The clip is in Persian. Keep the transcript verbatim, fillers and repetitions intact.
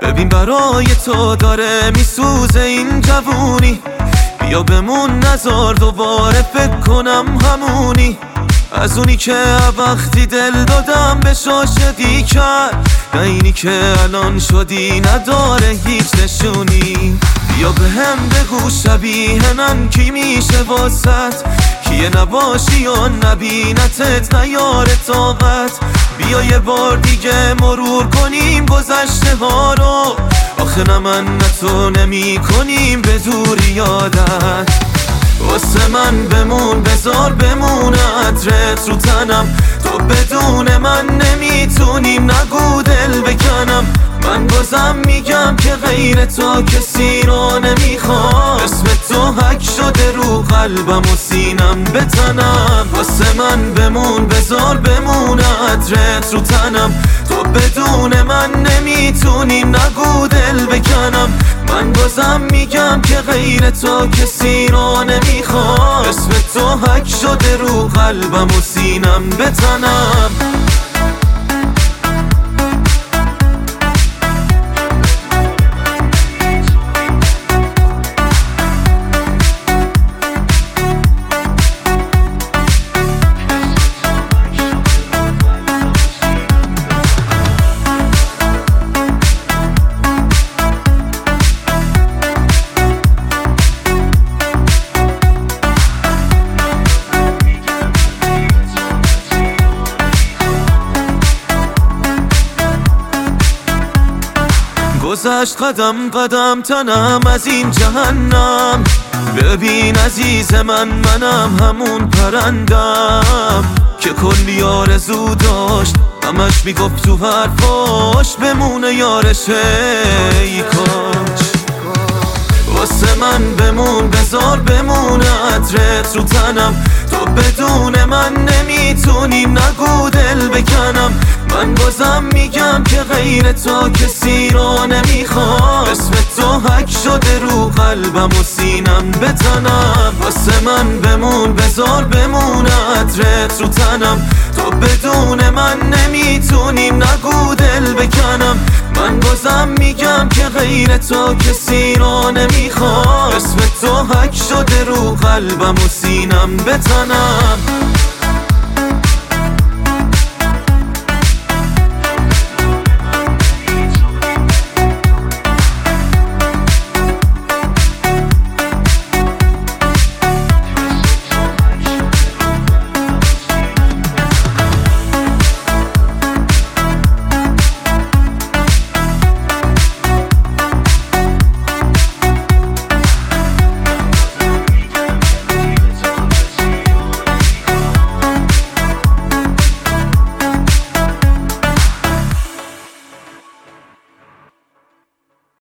ببین برای تو داره میسوزه این جوونی، بیا بمون نزار دوباره فکر کنم همونی، از اونی که وقتی دل دادم به شاشدی کرد، نه اینی که الان شدی نداره هیچ نشونی. بیا به هم بگو شبیه من کی میشه واسط، کیه نباشی و نبینتت نیاره طاقت. بیا یه بار دیگه مرور کنیم گذشته ها رو، آخه نه من نه تو نمی کنیم به دوری یادت. واسه من بمون بذار بمونه عطرت رو تنم، تو بدون من نمیتونیم نگو دل بکنم. من بازم میگم که غیر تو کسی رو نمیخوام، اسم تو حک شده رو قلبم و سینم بتنم. واسه من بمون بذار بمونه عطرت رو تنم، تو بدون من نمیتونیم نگو دل بکنم. من بازم میگم که غیر تو کسی رو نمیخوام، اسم تو حک شده رو قلبم و سینم بتنم. گذشت قدم قدم تنم از این جهنم، ببین عزیز من منم همون پرندم که کلی آرزو داشت، همش میگفت تو حرفاش بمونه یارشه ای کاش. واسه من بمون بذار بمونه عطرت رو تنم، تو بدون من نمیتونیم نگو دل بکنم. من بازم میگم که غیر تو کسی رو نمیخوام، اسم تو حک شده رو قلبم و سینم بتنم. واسه من بمون بذار بمونه عطرت رو تنم، تو بدون من نمیتونیم نگو دل بکنم. من بازم میگم که غیر تو کسی رو نمیخوام، اسم تو حک شده رو قلبم و سینم بتنم.